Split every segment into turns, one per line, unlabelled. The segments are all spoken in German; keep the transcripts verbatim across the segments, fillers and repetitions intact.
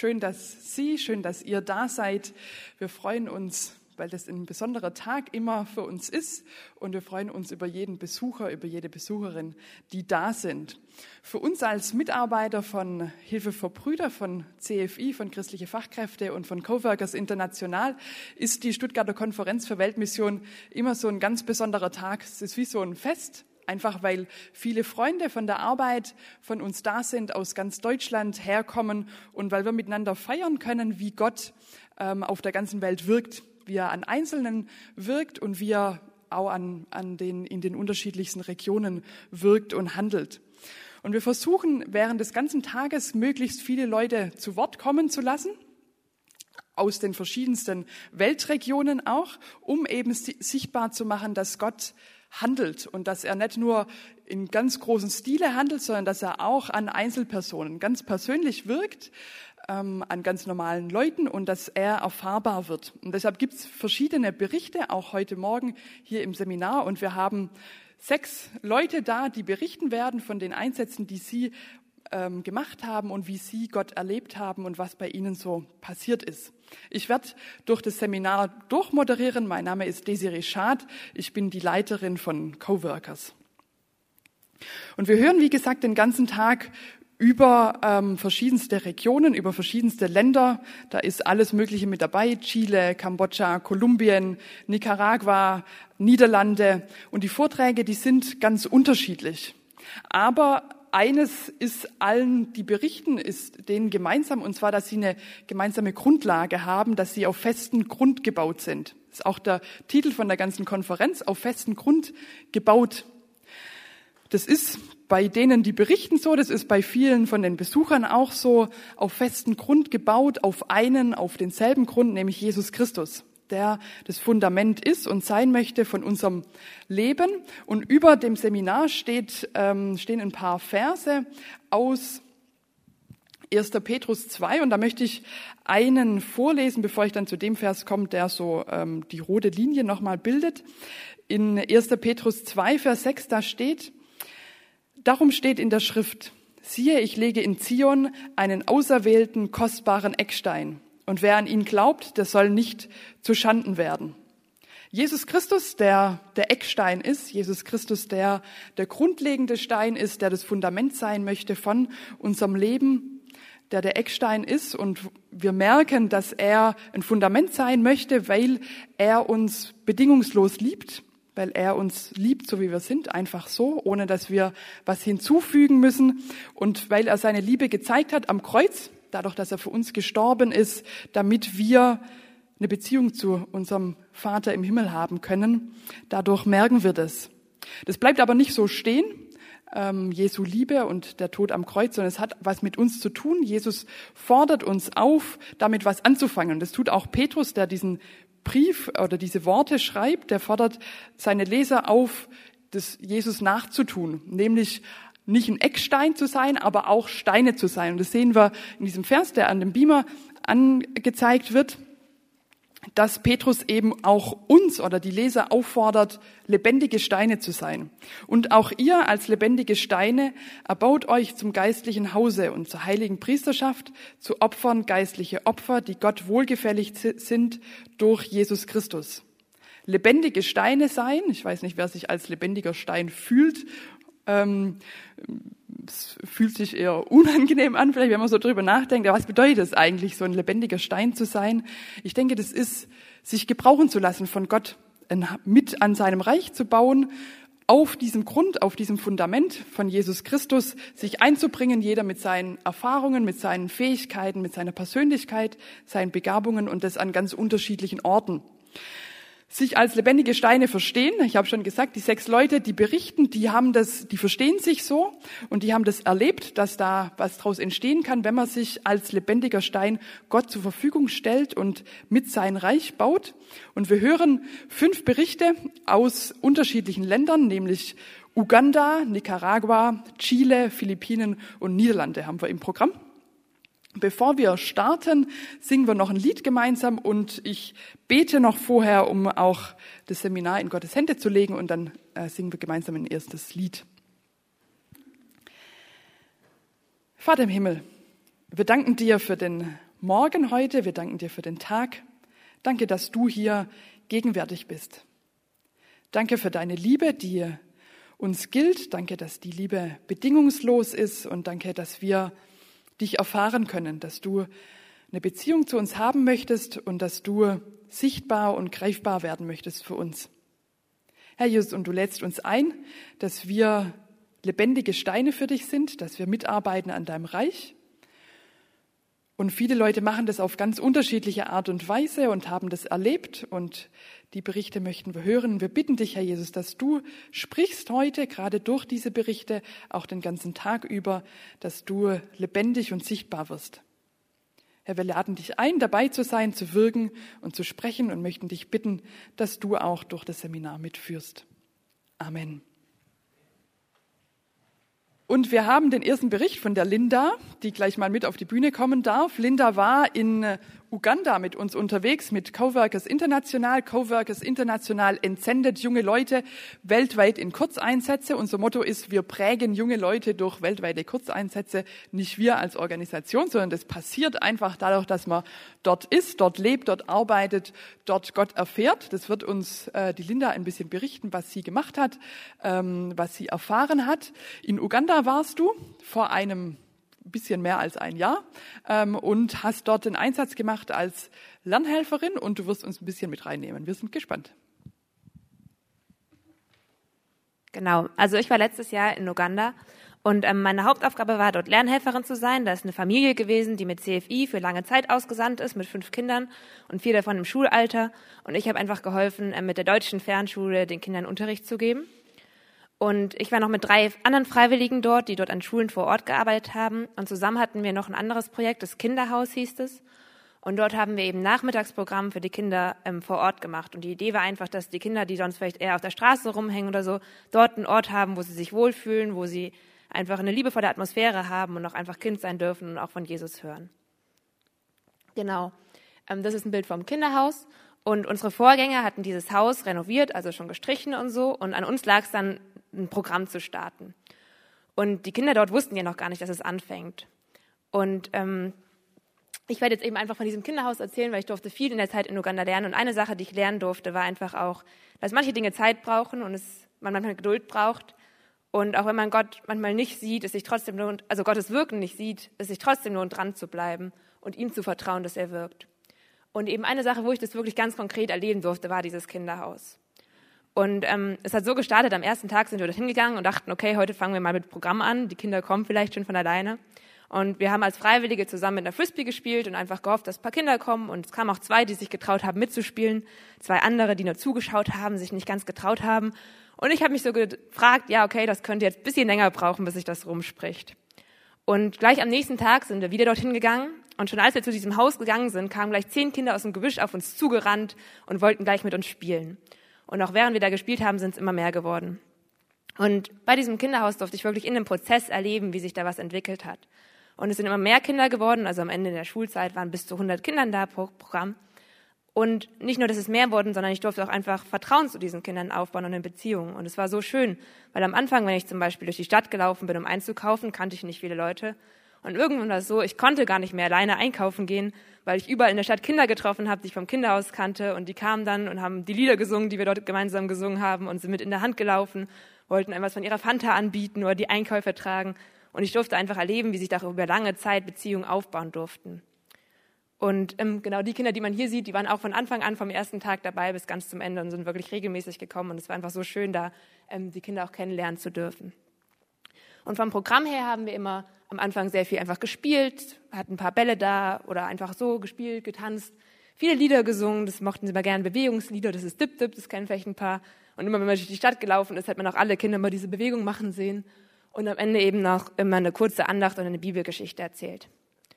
Schön, dass Sie, schön, dass ihr da seid. Wir freuen uns, weil das ein besonderer Tag immer für uns ist. Und wir freuen uns über jeden Besucher, über jede Besucherin, die da sind. Für uns als Mitarbeiter von Hilfe für Brüder, von C F I, von Christliche Fachkräfte und von Coworkers International ist die Stuttgarter Konferenz für Weltmission immer so ein ganz besonderer Tag. Es ist wie so ein Fest. Einfach weil viele Freunde von der Arbeit von uns da sind, aus ganz Deutschland herkommen und weil wir miteinander feiern können, wie Gott ähm, auf der ganzen Welt wirkt, wie er an Einzelnen wirkt und wie er auch an, an den, in den unterschiedlichsten Regionen wirkt und handelt. Und wir versuchen während des ganzen Tages möglichst viele Leute zu Wort kommen zu lassen, aus den verschiedensten Weltregionen auch, um eben sichtbar zu machen, dass Gott handelt und dass er nicht nur in ganz großen Stile handelt, sondern dass er auch an Einzelpersonen ganz persönlich wirkt, ähm, an ganz normalen Leuten und dass er erfahrbar wird. Und deshalb gibt es verschiedene Berichte, auch heute Morgen hier im Seminar. Und wir haben sechs Leute da, die berichten werden von den Einsätzen, die sie ähm, gemacht haben und wie sie Gott erlebt haben und was bei ihnen so passiert ist. Ich werde durch das Seminar durchmoderieren. Mein Name ist Desiree Schad. Ich bin die Leiterin von Coworkers. Und wir hören, wie gesagt, den ganzen Tag über ähm, verschiedenste Regionen, über verschiedenste Länder. Da ist alles Mögliche mit dabei. Chile, Kambodscha, Kolumbien, Nicaragua, Niederlande. Und die Vorträge, die sind ganz unterschiedlich. Aber eines ist allen, die berichten, ist denen gemeinsam, und zwar, dass sie eine gemeinsame Grundlage haben, dass sie auf festen Grund gebaut sind. Das ist auch der Titel von der ganzen Konferenz, auf festen Grund gebaut. Das ist bei denen, die berichten, so, das ist bei vielen von den Besuchern auch so, auf festen Grund gebaut, auf einen, auf denselben Grund, nämlich Jesus Christus, der das Fundament ist und sein möchte von unserem Leben. Und über dem Seminar steht, ähm, stehen ein paar Verse aus erster Petrus zwei. Und da möchte ich einen vorlesen, bevor ich dann zu dem Vers komme, der so ähm, die rote Linie nochmal bildet. In erster Petrus zwei, Vers sechs, da steht: Darum steht in der Schrift: Siehe, ich lege in Zion einen auserwählten, kostbaren Eckstein. Und wer an ihn glaubt, der soll nicht zu Schanden werden. Jesus Christus, der der Eckstein ist, Jesus Christus, der der grundlegende Stein ist, der das Fundament sein möchte von unserem Leben, der der Eckstein ist. Und wir merken, dass er ein Fundament sein möchte, weil er uns bedingungslos liebt, weil er uns liebt, so wie wir sind, einfach so, ohne dass wir was hinzufügen müssen. Und weil er seine Liebe gezeigt hat am Kreuz, dadurch, dass er für uns gestorben ist, damit wir eine Beziehung zu unserem Vater im Himmel haben können. Dadurch merken wir das. Das bleibt aber nicht so stehen, ähm, Jesu Liebe und der Tod am Kreuz, sondern es hat was mit uns zu tun. Jesus fordert uns auf, damit was anzufangen. Und das tut auch Petrus, der diesen Brief oder diese Worte schreibt. Der fordert seine Leser auf, das Jesus nachzutun, nämlich nicht ein Eckstein zu sein, aber auch Steine zu sein. Und das sehen wir in diesem Vers, der an dem Beamer angezeigt wird, dass Petrus eben auch uns oder die Leser auffordert, lebendige Steine zu sein. Und auch ihr als lebendige Steine erbaut euch zum geistlichen Hause und zur heiligen Priesterschaft, zu Opfern geistliche Opfer, die Gott wohlgefällig sind durch Jesus Christus. Lebendige Steine sein, ich weiß nicht, wer sich als lebendiger Stein fühlt, Ähm, es fühlt sich eher unangenehm an, vielleicht wenn man so drüber nachdenkt. Aber was bedeutet es eigentlich, so ein lebendiger Stein zu sein? Ich denke, das ist, sich gebrauchen zu lassen von Gott, mit an seinem Reich zu bauen, auf diesem Grund, auf diesem Fundament von Jesus Christus, sich einzubringen, jeder mit seinen Erfahrungen, mit seinen Fähigkeiten, mit seiner Persönlichkeit, seinen Begabungen und das an ganz unterschiedlichen Orten. Sich als lebendige Steine verstehen. Ich habe schon gesagt, die sechs Leute, die berichten, die haben das, die verstehen sich so und die haben das erlebt, dass da was draus entstehen kann, wenn man sich als lebendiger Stein Gott zur Verfügung stellt und mit sein Reich baut. Und wir hören fünf Berichte aus unterschiedlichen Ländern, nämlich Uganda, Nicaragua, Chile, Philippinen und Niederlande haben wir im Programm. Bevor wir starten, singen wir noch ein Lied gemeinsam und ich bete noch vorher, um auch das Seminar in Gottes Hände zu legen und dann äh, singen wir gemeinsam ein erstes Lied. Vater im Himmel, wir danken dir für den Morgen heute, wir danken dir für den Tag. Danke, dass du hier gegenwärtig bist. Danke für deine Liebe, die uns gilt. Danke, dass die Liebe bedingungslos ist und danke, dass wir dich erfahren können, dass du eine Beziehung zu uns haben möchtest und dass du sichtbar und greifbar werden möchtest für uns. Herr Jesus, und du lädst uns ein, dass wir lebendige Steine für dich sind, dass wir mitarbeiten an deinem Reich. Und viele Leute machen das auf ganz unterschiedliche Art und Weise und haben das erlebt und die Berichte möchten wir hören. Wir bitten dich, Herr Jesus, dass du sprichst heute, gerade durch diese Berichte, auch den ganzen Tag über, dass du lebendig und sichtbar wirst. Herr, wir laden dich ein, dabei zu sein, zu wirken und zu sprechen und möchten dich bitten, dass du auch durch das Seminar mitführst. Amen. Und wir haben den ersten Bericht von der Linda, die gleich mal mit auf die Bühne kommen darf. Linda war in Uganda mit uns unterwegs, mit Coworkers International. Coworkers International entsendet junge Leute weltweit in Kurzeinsätze. Unser Motto ist, wir prägen junge Leute durch weltweite Kurzeinsätze. Nicht wir als Organisation, sondern das passiert einfach dadurch, dass man dort ist, dort lebt, dort arbeitet, dort Gott erfährt. Das wird uns äh, die Linda ein bisschen berichten, was sie gemacht hat, ähm, was sie erfahren hat. In Uganda warst du vor einem bisschen mehr als ein Jahr ähm, und hast dort den Einsatz gemacht als Lernhelferin und du wirst uns ein bisschen mit reinnehmen. Wir sind gespannt.
Genau, also ich war letztes Jahr in Uganda und ähm, meine Hauptaufgabe war, dort Lernhelferin zu sein. Da ist eine Familie gewesen, die mit C F I für lange Zeit ausgesandt ist, mit fünf Kindern und vier davon im Schulalter. Und ich habe einfach geholfen, äh, mit der deutschen Fernschule den Kindern Unterricht zu geben. Und ich war noch mit drei anderen Freiwilligen dort, die dort an Schulen vor Ort gearbeitet haben. Und zusammen hatten wir noch ein anderes Projekt, das Kinderhaus hieß es. Und dort haben wir eben Nachmittagsprogramm für die Kinder ähm, vor Ort gemacht. Und die Idee war einfach, dass die Kinder, die sonst vielleicht eher auf der Straße rumhängen oder so, dort einen Ort haben, wo sie sich wohlfühlen, wo sie einfach eine liebevolle Atmosphäre haben und auch einfach Kind sein dürfen und auch von Jesus hören. Genau, ähm, das ist ein Bild vom Kinderhaus. Und unsere Vorgänger hatten dieses Haus renoviert, also schon gestrichen und so. Und an uns lag es dann, ein Programm zu starten. Und die Kinder dort wussten ja noch gar nicht, dass es anfängt. Und ähm, ich werde jetzt eben einfach von diesem Kinderhaus erzählen, weil ich durfte viel in der Zeit in Uganda lernen. Und eine Sache, die ich lernen durfte, war einfach auch, dass manche Dinge Zeit brauchen und es, man manchmal Geduld braucht. Und auch wenn man Gott manchmal nicht sieht, es sich trotzdem lohnt, also Gottes Wirken nicht sieht, es sich trotzdem lohnt, dran zu bleiben und ihm zu vertrauen, dass er wirkt. Und eben eine Sache, wo ich das wirklich ganz konkret erleben durfte, war dieses Kinderhaus. Und ähm, es hat so gestartet, am ersten Tag sind wir dorthin gegangen und dachten, okay, heute fangen wir mal mit Programm an, die Kinder kommen vielleicht schon von alleine. Und wir haben als Freiwillige zusammen mit einer Frisbee gespielt und einfach gehofft, dass ein paar Kinder kommen. Und es kamen auch zwei, die sich getraut haben mitzuspielen, zwei andere, die nur zugeschaut haben, sich nicht ganz getraut haben. Und ich habe mich so gefragt, ja, okay, das könnte jetzt ein bisschen länger brauchen, bis sich das rumspricht. Und gleich am nächsten Tag sind wir wieder dorthin gegangen. Und schon als wir zu diesem Haus gegangen sind, kamen gleich zehn Kinder aus dem Gebüsch auf uns zugerannt und wollten gleich mit uns spielen. Und auch während wir da gespielt haben, sind es immer mehr geworden. Und bei diesem Kinderhaus durfte ich wirklich in dem Prozess erleben, wie sich da was entwickelt hat. Und es sind immer mehr Kinder geworden, also am Ende der Schulzeit waren bis zu hundert Kindern da pro Programm. Und nicht nur, dass es mehr wurden, sondern ich durfte auch einfach Vertrauen zu diesen Kindern aufbauen und in Beziehungen. Und es war so schön, weil am Anfang, wenn ich zum Beispiel durch die Stadt gelaufen bin, um einzukaufen, kannte ich nicht viele Leute. Und irgendwann war es so, ich konnte gar nicht mehr alleine einkaufen gehen, weil ich überall in der Stadt Kinder getroffen habe, die ich vom Kinderhaus kannte. Und die kamen dann und haben die Lieder gesungen, die wir dort gemeinsam gesungen haben und sind mit in der Hand gelaufen, wollten einem was von ihrer Fanta anbieten oder die Einkäufe tragen. Und ich durfte einfach erleben, wie sich da über lange Zeit Beziehungen aufbauen durften. Und ähm, genau die Kinder, die man hier sieht, die waren auch von Anfang an, vom ersten Tag dabei bis ganz zum Ende und sind wirklich regelmäßig gekommen. Und es war einfach so schön, da ähm, die Kinder auch kennenlernen zu dürfen. Und vom Programm her haben wir immer am Anfang sehr viel einfach gespielt, hatten ein paar Bälle da oder einfach so gespielt, getanzt, viele Lieder gesungen. Das mochten sie immer gerne, Bewegungslieder, das ist Dip Dip, das kennen vielleicht ein paar. Und immer wenn man durch die Stadt gelaufen ist, hat man auch alle Kinder mal diese Bewegung machen sehen. Und am Ende eben noch immer eine kurze Andacht und eine Bibelgeschichte erzählt.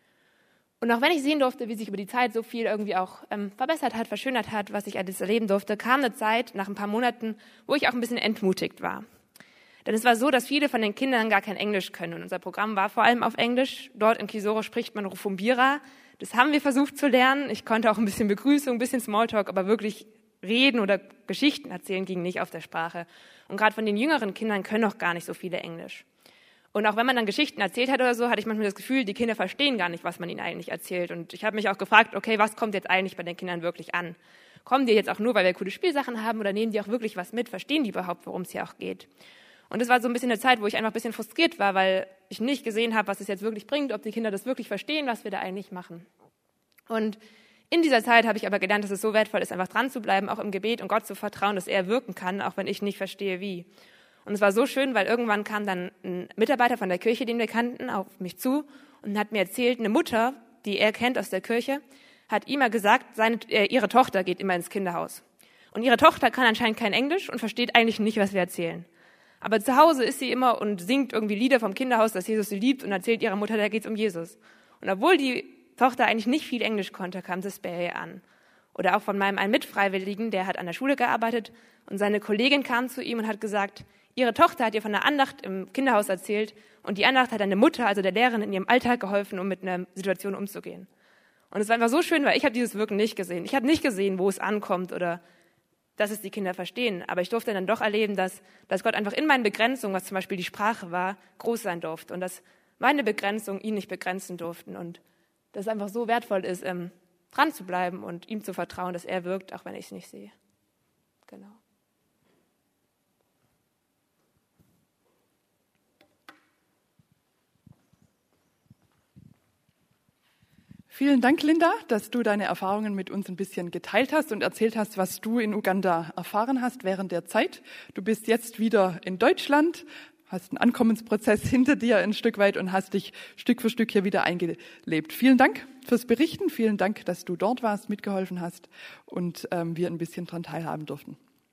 Und auch wenn ich sehen durfte, wie sich über die Zeit so viel irgendwie auch ähm, verbessert hat, verschönert hat, was ich alles erleben durfte, kam eine Zeit nach ein paar Monaten, wo ich auch ein bisschen entmutigt war. Denn es war so, dass viele von den Kindern gar kein Englisch können. Und unser Programm war vor allem auf Englisch. Dort in Kisoro spricht man Rufumbira. Das haben wir versucht zu lernen. Ich konnte auch ein bisschen Begrüßung, ein bisschen Smalltalk, aber wirklich reden oder Geschichten erzählen ging nicht auf der Sprache. Und gerade von den jüngeren Kindern können auch gar nicht so viele Englisch. Und auch wenn man dann Geschichten erzählt hat oder so, hatte ich manchmal das Gefühl, die Kinder verstehen gar nicht, was man ihnen eigentlich erzählt. Und ich habe mich auch gefragt, okay, was kommt jetzt eigentlich bei den Kindern wirklich an? Kommen die jetzt auch nur, weil wir coole Spielsachen haben, oder nehmen die auch wirklich was mit? Verstehen die überhaupt, worum es hier auch geht? Und es war so ein bisschen eine Zeit, wo ich einfach ein bisschen frustriert war, weil ich nicht gesehen habe, was es jetzt wirklich bringt, ob die Kinder das wirklich verstehen, was wir da eigentlich machen. Und in dieser Zeit habe ich aber gelernt, dass es so wertvoll ist, einfach dran zu bleiben, auch im Gebet und Gott zu vertrauen, dass er wirken kann, auch wenn ich nicht verstehe, wie. Und es war so schön, weil irgendwann kam dann ein Mitarbeiter von der Kirche, den wir kannten, auf mich zu und hat mir erzählt, eine Mutter, die er kennt aus der Kirche, hat ihm mal gesagt, seine, äh, ihre Tochter geht immer ins Kinderhaus. Und ihre Tochter kann anscheinend kein Englisch und versteht eigentlich nicht, was wir erzählen. Aber zu Hause ist sie immer und singt irgendwie Lieder vom Kinderhaus, dass Jesus sie liebt, und erzählt ihrer Mutter, da geht's um Jesus. Und obwohl die Tochter eigentlich nicht viel Englisch konnte, kam das bei ihr an. Oder auch von meinem einen Mitfreiwilligen, der hat an der Schule gearbeitet, und seine Kollegin kam zu ihm und hat gesagt, ihre Tochter hat ihr von der Andacht im Kinderhaus erzählt, und die Andacht hat eine Mutter, also der Lehrerin, in ihrem Alltag geholfen, um mit einer Situation umzugehen. Und es war einfach so schön, weil ich habe dieses Wirken nicht gesehen. Ich habe nicht gesehen, wo es ankommt oder dass es die Kinder verstehen. Aber ich durfte dann doch erleben, dass, dass Gott einfach in meinen Begrenzungen, was zum Beispiel die Sprache war, groß sein durfte. Und dass meine Begrenzungen ihn nicht begrenzen durften. Und dass es einfach so wertvoll ist, ähm, dran zu bleiben und ihm zu vertrauen, dass er wirkt, auch wenn ich es nicht sehe. Genau.
Vielen Dank, Linda, dass du deine Erfahrungen mit uns ein bisschen geteilt hast und erzählt hast, was du in Uganda erfahren hast während der Zeit. Du bist jetzt wieder in Deutschland, hast einen Ankommensprozess hinter dir ein Stück weit und hast dich Stück für Stück hier wieder eingelebt. Vielen Dank fürs Berichten, vielen Dank, dass du dort warst, mitgeholfen hast und ähm, wir ein bisschen dran teilhaben durften.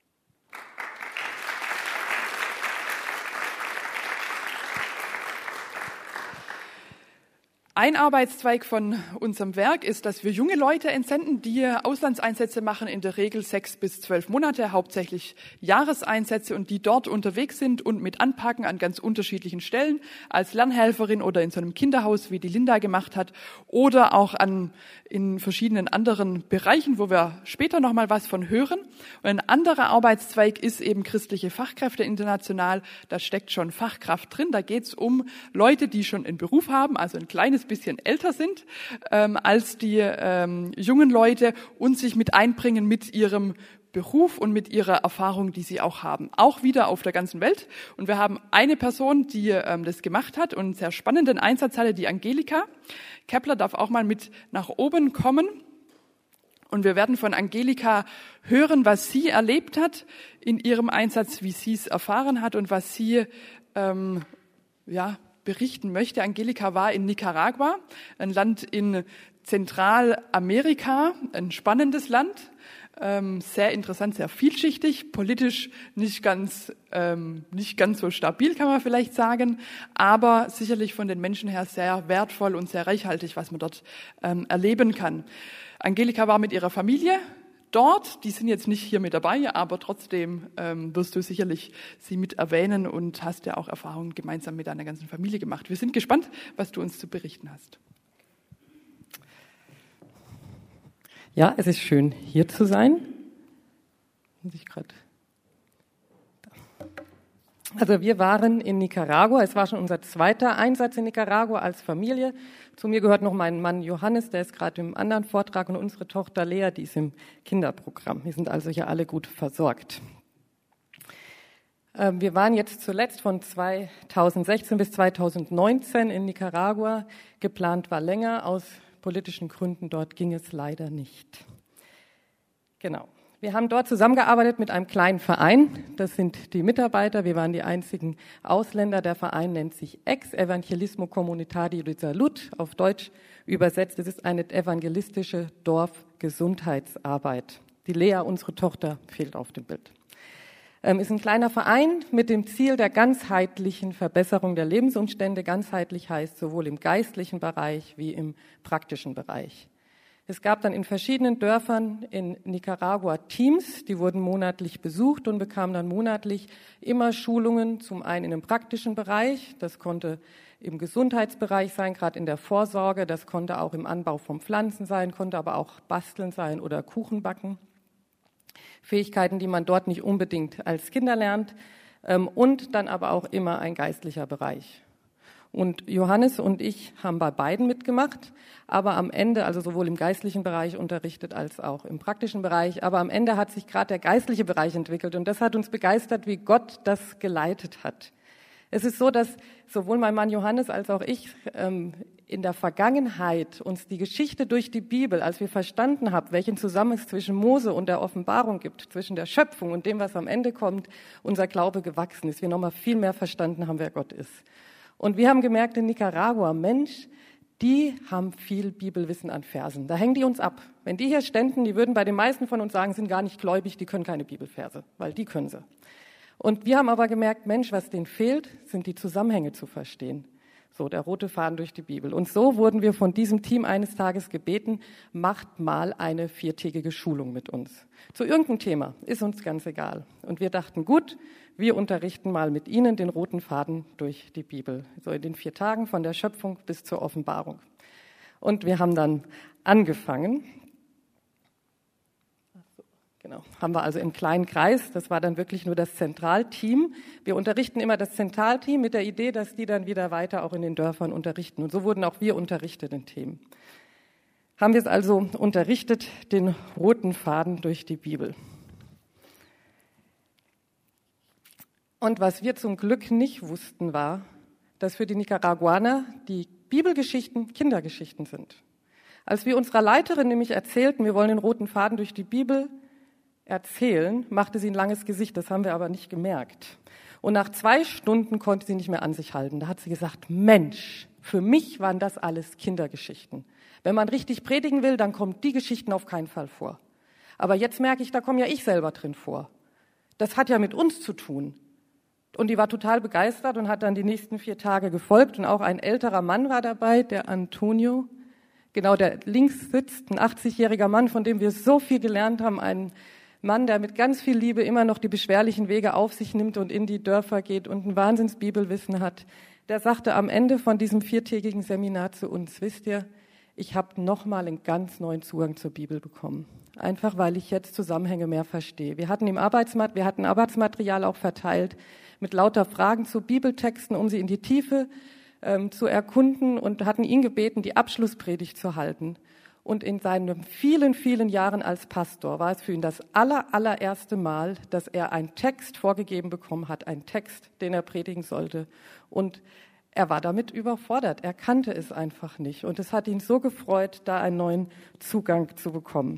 Ein Arbeitszweig von unserem Werk ist, dass wir junge Leute entsenden, die Auslandseinsätze machen, in der Regel sechs bis zwölf Monate, hauptsächlich Jahreseinsätze, und die dort unterwegs sind und mit anpacken an ganz unterschiedlichen Stellen, als Lernhelferin oder in so einem Kinderhaus, wie die Linda gemacht hat, oder auch an, in verschiedenen anderen Bereichen, wo wir später nochmal was von hören. Und ein anderer Arbeitszweig ist eben christliche Fachkräfte international. Da steckt schon Fachkraft drin. Da geht es um Leute, die schon einen Beruf haben, also ein kleines bisschen älter sind ähm, als die ähm, jungen Leute und sich mit einbringen mit ihrem Beruf und mit ihrer Erfahrung, die sie auch haben. Auch wieder auf der ganzen Welt. Und wir haben eine Person, die ähm, das gemacht hat und einen sehr spannenden Einsatz hatte, die Angelika. Kepler darf auch mal mit nach oben kommen. Und wir werden von Angelika hören, was sie erlebt hat in ihrem Einsatz, wie sie es erfahren hat und was sie ähm, ja berichten möchte. Angelika war in Nicaragua, ein Land in Zentralamerika, ein spannendes Land, ähm, sehr interessant, sehr vielschichtig, politisch nicht ganz, ähm, nicht ganz so stabil, kann man vielleicht sagen, aber sicherlich von den Menschen her sehr wertvoll und sehr reichhaltig, was man dort ähm, erleben kann. Angelika war mit ihrer Familie dort, die sind jetzt nicht hier mit dabei, aber trotzdem ähm, wirst du sicherlich sie mit erwähnen und hast ja auch Erfahrungen gemeinsam mit deiner ganzen Familie gemacht. Wir sind gespannt, was du uns zu berichten hast.
Ja, es ist schön, hier zu sein. Muss ich gerade. Also wir waren in Nicaragua. Es war schon unser zweiter Einsatz in Nicaragua als Familie. Zu mir gehört noch mein Mann Johannes, der ist gerade im anderen Vortrag, und unsere Tochter Lea, die ist im Kinderprogramm. Wir sind also hier alle gut versorgt. Wir waren jetzt zuletzt von zweitausendsechzehn bis zweitausendneunzehn in Nicaragua. Geplant war länger, aus politischen Gründen dort ging es leider nicht. Genau. Wir haben dort zusammengearbeitet mit einem kleinen Verein. Das sind die Mitarbeiter. Wir waren die einzigen Ausländer. Der Verein nennt sich Ex Evangelismo Comunitario de Salud, auf Deutsch übersetzt. Es ist eine evangelistische Dorfgesundheitsarbeit. Die Lea, unsere Tochter, fehlt auf dem Bild. Ähm, ist ein kleiner Verein mit dem Ziel der ganzheitlichen Verbesserung der Lebensumstände. Ganzheitlich heißt sowohl im geistlichen Bereich wie im praktischen Bereich. Es gab dann in verschiedenen Dörfern in Nicaragua Teams, die wurden monatlich besucht und bekamen dann monatlich immer Schulungen, zum einen in dem praktischen Bereich, das konnte im Gesundheitsbereich sein, gerade in der Vorsorge, das konnte auch im Anbau von Pflanzen sein, konnte aber auch Basteln sein oder Kuchen backen. Fähigkeiten, die man dort nicht unbedingt als Kinder lernt, und dann aber auch immer ein geistlicher Bereich. Und Johannes und ich haben bei beiden mitgemacht, aber am Ende, also sowohl im geistlichen Bereich unterrichtet als auch im praktischen Bereich, aber am Ende hat sich gerade der geistliche Bereich entwickelt und das hat uns begeistert, wie Gott das geleitet hat. Es ist so, dass sowohl mein Mann Johannes als auch ich ähm, in der Vergangenheit uns die Geschichte durch die Bibel, als wir verstanden haben, welchen Zusammenhang es zwischen Mose und der Offenbarung gibt, zwischen der Schöpfung und dem, was am Ende kommt, unser Glaube gewachsen ist. Wir nochmal viel mehr verstanden haben, wer Gott ist. Und wir haben gemerkt in Nicaragua, Mensch, die haben viel Bibelwissen an Versen. Da hängen die uns ab. Wenn die hier ständen, die würden bei den meisten von uns sagen, sind gar nicht gläubig, die können keine Bibelverse, weil die können sie. Und wir haben aber gemerkt, Mensch, was denen fehlt, sind die Zusammenhänge zu verstehen. So, der rote Faden durch die Bibel. Und so wurden wir von diesem Team eines Tages gebeten, macht mal eine viertägige Schulung mit uns. Zu irgendeinem Thema, ist uns ganz egal. Und wir dachten, gut, wir unterrichten mal mit Ihnen den roten Faden durch die Bibel. So in den vier Tagen von der Schöpfung bis zur Offenbarung. Und wir haben dann angefangen. Genau, haben wir also im kleinen Kreis, das war dann wirklich nur das Zentralteam. Wir unterrichten immer das Zentralteam mit der Idee, dass die dann wieder weiter auch in den Dörfern unterrichten. Und so wurden auch wir unterrichtet in Themen. Haben wir es also unterrichtet, den roten Faden durch die Bibel. Und was wir zum Glück nicht wussten, war, dass für die Nicaraguaner die Bibelgeschichten Kindergeschichten sind. Als wir unserer Leiterin nämlich erzählten, wir wollen den roten Faden durch die Bibel erzählen, machte sie ein langes Gesicht, das haben wir aber nicht gemerkt. Und nach zwei Stunden konnte sie nicht mehr an sich halten. Da hat sie gesagt, Mensch, für mich waren das alles Kindergeschichten. Wenn man richtig predigen will, dann kommen die Geschichten auf keinen Fall vor. Aber jetzt merke ich, da komme ja ich selber drin vor. Das hat ja mit uns zu tun. Und die war total begeistert und hat dann die nächsten vier Tage gefolgt. Und auch ein älterer Mann war dabei, der Antonio, genau, der links sitzt, ein achtzigjähriger Mann, von dem wir so viel gelernt haben, ein Mann, der mit ganz viel Liebe immer noch die beschwerlichen Wege auf sich nimmt und in die Dörfer geht und ein Wahnsinns-Bibelwissen hat, der sagte am Ende von diesem viertägigen Seminar zu uns, wisst ihr, ich habe nochmal einen ganz neuen Zugang zur Bibel bekommen. Einfach, weil ich jetzt Zusammenhänge mehr verstehe. Wir hatten im Arbeitsmat- wir hatten Arbeitsmaterial auch verteilt mit lauter Fragen zu Bibeltexten, um sie in die Tiefe ähm, zu erkunden und hatten ihn gebeten, die Abschlusspredigt zu halten. Und in seinen vielen, vielen Jahren als Pastor war es für ihn das aller, allererste Mal, dass er einen Text vorgegeben bekommen hat, einen Text, den er predigen sollte. Und er war damit überfordert. Er kannte es einfach nicht. Und es hat ihn so gefreut, da einen neuen Zugang zu bekommen.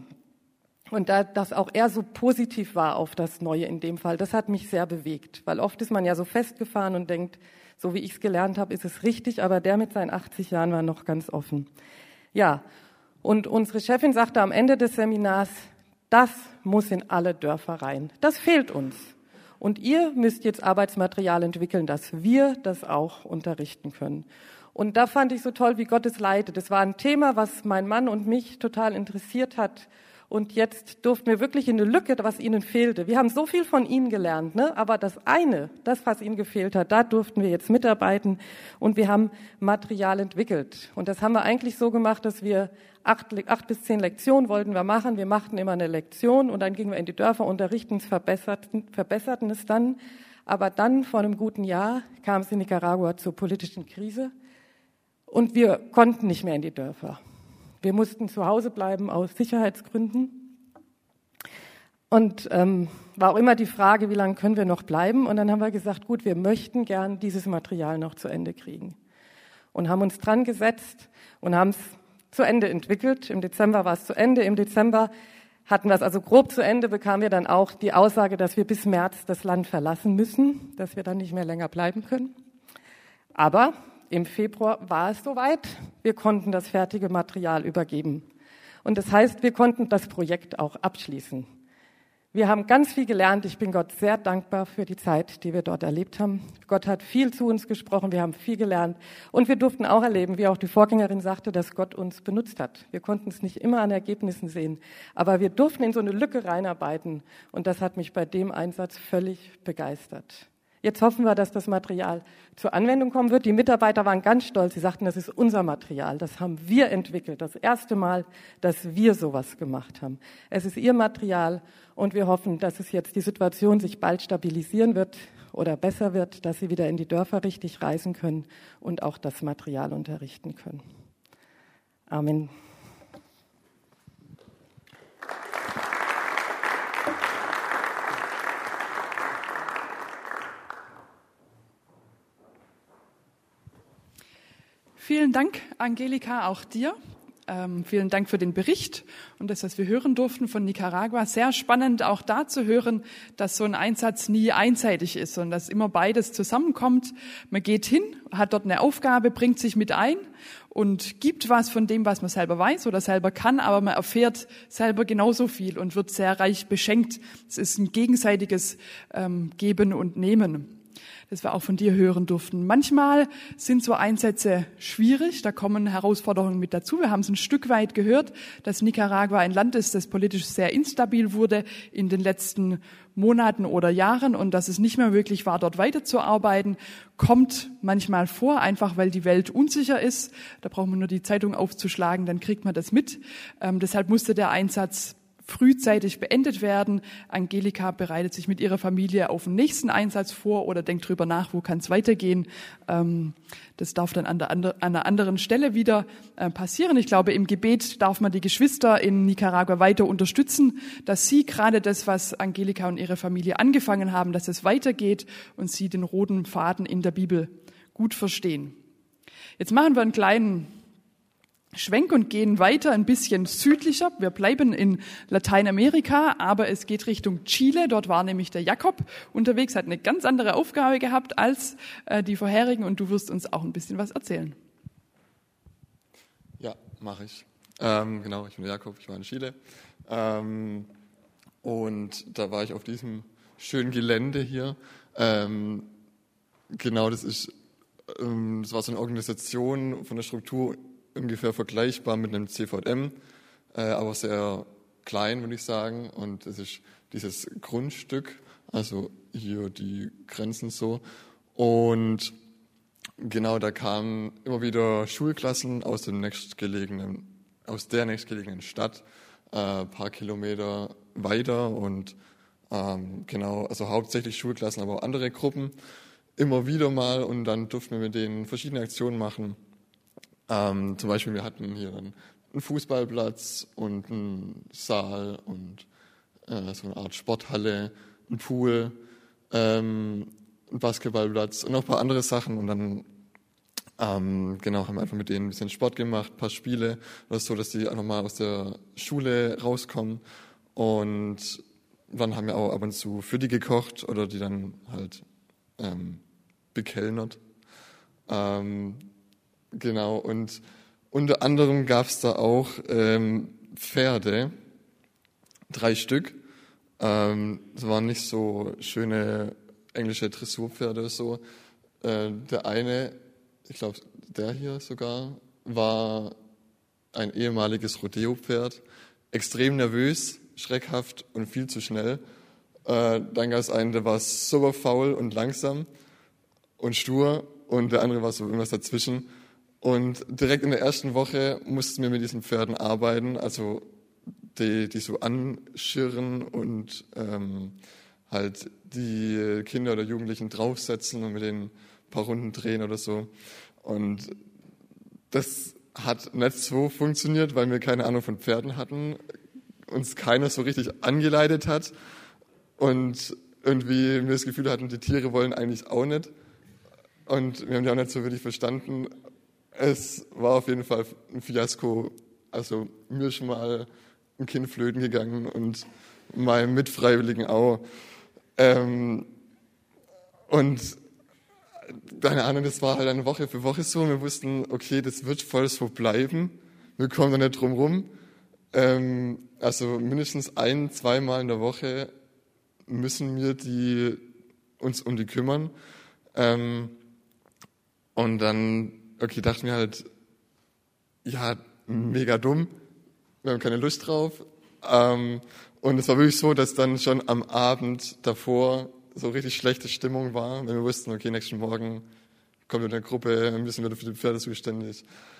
Und da, dass auch er so positiv war auf das Neue in dem Fall, das hat mich sehr bewegt. Weil oft ist man ja so festgefahren und denkt, so wie ich es gelernt habe, ist es richtig. Aber der mit seinen achtzig Jahren war noch ganz offen. Ja. Und unsere Chefin sagte am Ende des Seminars, das muss in alle Dörfer rein. Das fehlt uns. Und ihr müsst jetzt Arbeitsmaterial entwickeln, dass wir das auch unterrichten können. Und da fand ich so toll, wie Gott es leitet. Das war ein Thema, was mein Mann und mich total interessiert hat. Und jetzt durften wir wirklich in eine Lücke, was ihnen fehlte. Wir haben so viel von ihnen gelernt, ne? Aber das eine, das, was ihnen gefehlt hat, da durften wir jetzt mitarbeiten und wir haben Material entwickelt. Und das haben wir eigentlich so gemacht, dass wir acht, acht bis zehn Lektionen wollten wir machen. Wir machten immer eine Lektion und dann gingen wir in die Dörfer, unterrichten es, verbesserten, verbesserten es dann. Aber dann, vor einem guten Jahr, kam es in Nicaragua zur politischen Krise und wir konnten nicht mehr in die Dörfer. Wir mussten zu Hause bleiben aus Sicherheitsgründen. Und ähm, war auch immer die Frage, wie lange können wir noch bleiben? Und dann haben wir gesagt, gut, wir möchten gern dieses Material noch zu Ende kriegen. Und haben uns dran gesetzt und haben es zu Ende entwickelt. Im Dezember war es zu Ende. Im Dezember hatten wir es also grob zu Ende, bekamen wir dann auch die Aussage, dass wir bis März das Land verlassen müssen, dass wir dann nicht mehr länger bleiben können. Aber im Februar war es soweit. Wir konnten das fertige Material übergeben. Und das heißt, wir konnten das Projekt auch abschließen. Wir haben ganz viel gelernt. Ich bin Gott sehr dankbar für die Zeit, die wir dort erlebt haben. Gott hat viel zu uns gesprochen. Wir haben viel gelernt. Und wir durften auch erleben, wie auch die Vorgängerin sagte, dass Gott uns benutzt hat. Wir konnten es nicht immer an Ergebnissen sehen. Aber wir durften in so eine Lücke reinarbeiten. Und das hat mich bei dem Einsatz völlig begeistert. Jetzt hoffen wir, dass das Material zur Anwendung kommen wird. Die Mitarbeiter waren ganz stolz. Sie sagten, das ist unser Material. Das haben wir entwickelt. Das erste Mal, dass wir sowas gemacht haben. Es ist ihr Material und wir hoffen, dass es jetzt die Situation sich bald stabilisieren wird oder besser wird, dass sie wieder in die Dörfer richtig reisen können und auch das Material unterrichten können. Amen.
Vielen Dank, Angelika, auch dir. Ähm, vielen Dank für den Bericht und das, was wir hören durften von Nicaragua. Sehr spannend, auch da zu hören, dass so ein Einsatz nie einseitig ist, sondern dass immer beides zusammenkommt. Man geht hin, hat dort eine Aufgabe, bringt sich mit ein und gibt was von dem, was man selber weiß oder selber kann, aber man erfährt selber genauso viel und wird sehr reich beschenkt. Es ist ein gegenseitiges ähm, Geben und Nehmen, das wir auch von dir hören durften. Manchmal sind so Einsätze schwierig, da kommen Herausforderungen mit dazu. Wir haben es ein Stück weit gehört, dass Nicaragua ein Land ist, das politisch sehr instabil wurde in den letzten Monaten oder Jahren und dass es nicht mehr möglich war, dort weiterzuarbeiten, kommt manchmal vor, einfach weil die Welt unsicher ist. Da braucht man nur die Zeitung aufzuschlagen, dann kriegt man das mit. Ähm, deshalb musste der Einsatz frühzeitig beendet werden. Angelika bereitet sich mit ihrer Familie auf den nächsten Einsatz vor oder denkt drüber nach, wo kann es weitergehen. Ähm, das darf dann an, der, an einer anderen Stelle wieder äh, passieren. Ich glaube, im Gebet darf man die Geschwister in Nicaragua weiter unterstützen, dass sie gerade das, was Angelika und ihre Familie angefangen haben, dass es weitergeht und sie den roten Faden in der Bibel gut verstehen. Jetzt machen wir einen kleinen Schwenk und gehen weiter ein bisschen südlicher. Wir bleiben in Lateinamerika, aber es geht Richtung Chile. Dort war nämlich der Jakob unterwegs, hat eine ganz andere Aufgabe gehabt als äh, die vorherigen und du wirst uns auch ein bisschen was erzählen.
Ja, mache ich. Ähm, genau, ich bin der Jakob, ich war in Chile. Ähm, und da war ich auf diesem schönen Gelände hier. Ähm, genau, das ist, ähm, das war so eine Organisation von der Struktur ungefähr vergleichbar mit einem C V M, äh, aber sehr klein, würde ich sagen. Und es ist dieses Grundstück, also hier die Grenzen so. Und genau, da kamen immer wieder Schulklassen aus dem nächstgelegenen, aus der nächstgelegenen Stadt, ein äh, paar Kilometer weiter. Und ähm, genau, also hauptsächlich Schulklassen, aber auch andere Gruppen, immer wieder mal. Und dann durften wir mit denen verschiedene Aktionen machen. Ähm, zum Beispiel, wir hatten hier dann einen Fußballplatz und einen Saal und äh, so eine Art Sporthalle, einen Pool, ähm, einen Basketballplatz und noch ein paar andere Sachen. Und dann ähm, genau haben wir einfach mit denen ein bisschen Sport gemacht, ein paar Spiele, oder so, dass die einfach mal aus der Schule rauskommen. Und dann haben wir auch ab und zu für die gekocht oder die dann halt ähm, bekellnert. Ähm, Genau, und unter anderem gab es da auch ähm, Pferde, drei Stück. Ähm, das waren nicht so schöne englische Dressurpferde oder so. Äh, der eine, ich glaube, der hier sogar, war ein ehemaliges Rodeo-Pferd, extrem nervös, schreckhaft und viel zu schnell. Äh, dann gab es einen, der war super faul und langsam und stur und der andere war so irgendwas dazwischen. Und direkt in der ersten Woche mussten wir mit diesen Pferden arbeiten, also die, die so anschirren und ähm, halt die Kinder oder Jugendlichen draufsetzen und mit denen ein paar Runden drehen oder so. Und das hat nicht so funktioniert, weil wir keine Ahnung von Pferden hatten, uns keiner so richtig angeleitet hat und irgendwie wir das Gefühl hatten, die Tiere wollen eigentlich auch nicht. Und wir haben die auch nicht so wirklich verstanden. Es war auf jeden Fall ein Fiasko. Also mir ist schon mal ein Kind flöten gegangen und meinem Mitfreiwilligen auch. Ähm, und keine Ahnung, das war halt eine Woche für Woche so. Wir wussten, okay, das wird voll so bleiben. Wir kommen da nicht drum rum. Ähm, also mindestens ein-, zweimal in der Woche müssen wir die, uns um die kümmern. Ähm, und dann Okay, dachten wir halt, ja, mega dumm, wir haben keine Lust drauf. Ähm, und es war wirklich so, dass dann schon am Abend davor so richtig schlechte Stimmung war, wenn wir wussten, okay, nächsten Morgen kommt eine Gruppe, ein bisschen wieder für die Pferde zuständig.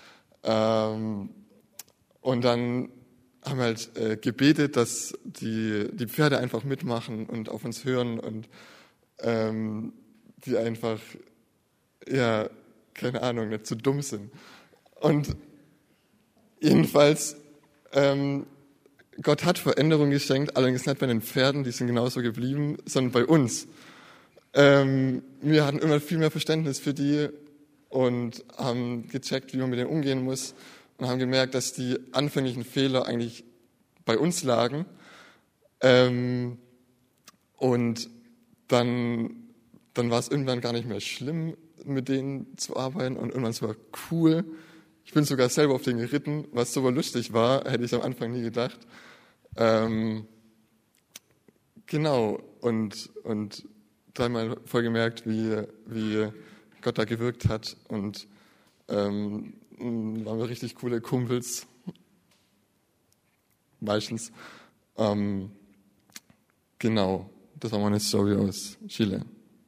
Ähm, und dann haben wir halt äh, gebetet, dass die, die Pferde einfach mitmachen und auf uns hören und ähm, die einfach, ja, keine Ahnung, nicht zu dumm sind. Und jedenfalls, ähm, Gott hat Veränderung geschenkt, allerdings nicht bei den Pferden, die sind genauso geblieben, sondern bei uns. Ähm, wir hatten immer viel mehr Verständnis für die und haben gecheckt, wie man mit denen umgehen muss und haben gemerkt, dass die anfänglichen Fehler eigentlich bei uns lagen. Ähm, und dann, dann war es irgendwann gar nicht mehr schlimm, mit denen zu arbeiten und irgendwann war es cool. Ich bin sogar selber auf den geritten, was super lustig war, hätte ich am Anfang nie gedacht. Ähm, genau, und, und da haben wir voll gemerkt, wie, wie Gott da gewirkt hat und ähm, waren wir richtig coole Kumpels, meistens. Ähm, genau, das war meine Story aus Chile.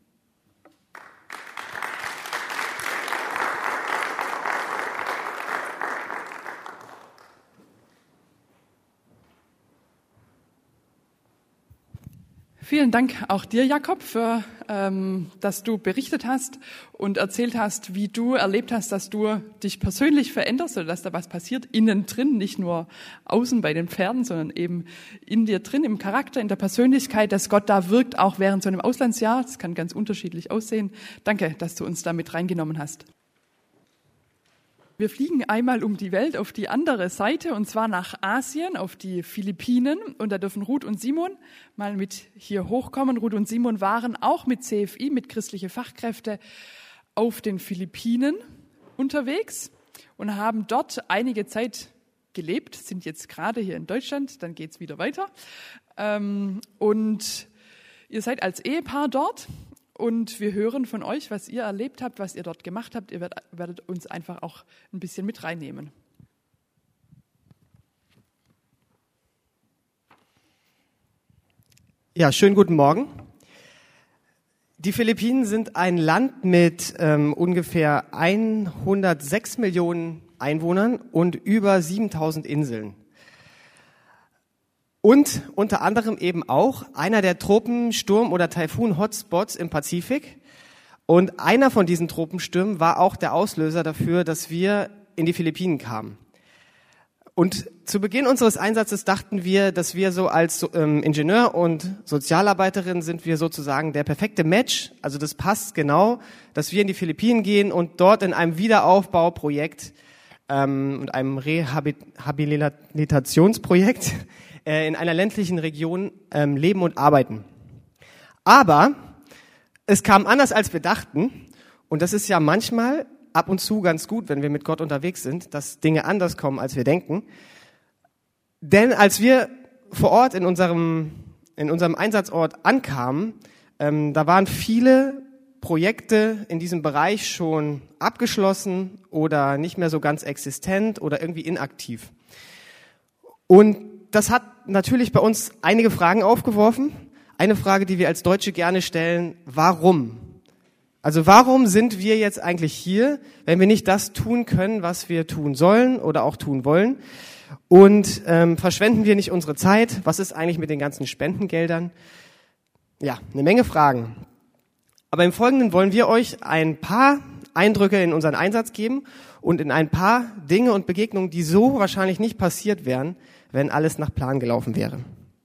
Vielen Dank auch dir, Jakob, für, ähm, dass du berichtet hast und erzählt hast, wie du erlebt hast, dass du dich persönlich veränderst oder dass da was passiert, innen drin, nicht nur außen bei den Pferden, sondern eben in dir drin, im Charakter, in der Persönlichkeit, dass Gott da wirkt, auch während so einem Auslandsjahr. Das kann ganz unterschiedlich aussehen. Danke, dass du uns da mit reingenommen hast. Wir fliegen einmal um die Welt auf die andere Seite, und zwar nach Asien, auf die Philippinen. Und da dürfen Ruth und Simon mal mit hier hochkommen. Ruth und Simon waren auch mit C F I, mit christliche Fachkräfte, auf den Philippinen unterwegs und haben dort einige Zeit gelebt, sind jetzt gerade hier in Deutschland, dann geht's wieder weiter. Und ihr seid als Ehepaar dort. Und wir hören von euch, was ihr erlebt habt, was ihr dort gemacht habt. Ihr werdet, werdet uns einfach auch ein bisschen mit reinnehmen.
Ja, schönen guten Morgen. Die Philippinen sind ein Land mit ähm, ungefähr hundertsechs Millionen Einwohnern und über siebentausend Inseln. Und unter anderem eben auch einer der Tropen-, Sturm- oder Taifun-Hotspots im Pazifik. Und einer von diesen Tropenstürmen war auch der Auslöser dafür, dass wir in die Philippinen kamen. Und zu Beginn unseres Einsatzes dachten wir, dass wir so als ähm, Ingenieur und Sozialarbeiterin sind wir sozusagen der perfekte Match. Also das passt genau, dass wir in die Philippinen gehen und dort in einem Wiederaufbauprojekt ähm, und einem Rehabilitationsprojekt in einer ländlichen Region ähm, leben und arbeiten. Aber es kam anders, als wir dachten. Und das ist ja manchmal ab und zu ganz gut, wenn wir mit Gott unterwegs sind, dass Dinge anders kommen, als wir denken. Denn als wir vor Ort in unserem, in unserem Einsatzort ankamen, ähm, da waren viele Projekte in diesem Bereich schon abgeschlossen oder nicht mehr so ganz existent oder irgendwie inaktiv. Und das hat natürlich bei uns einige Fragen aufgeworfen. Eine Frage, die wir als Deutsche gerne stellen: Warum? Also warum sind wir jetzt eigentlich hier, wenn wir nicht das tun können, was wir tun sollen oder auch tun wollen? Und ähm, verschwenden wir nicht unsere Zeit? Was ist eigentlich mit den ganzen Spendengeldern? Ja, eine Menge Fragen. Aber im Folgenden wollen wir euch ein paar Eindrücke in unseren Einsatz geben und in ein paar Dinge und Begegnungen, die so wahrscheinlich nicht passiert wären, wenn alles nach Plan gelaufen wäre.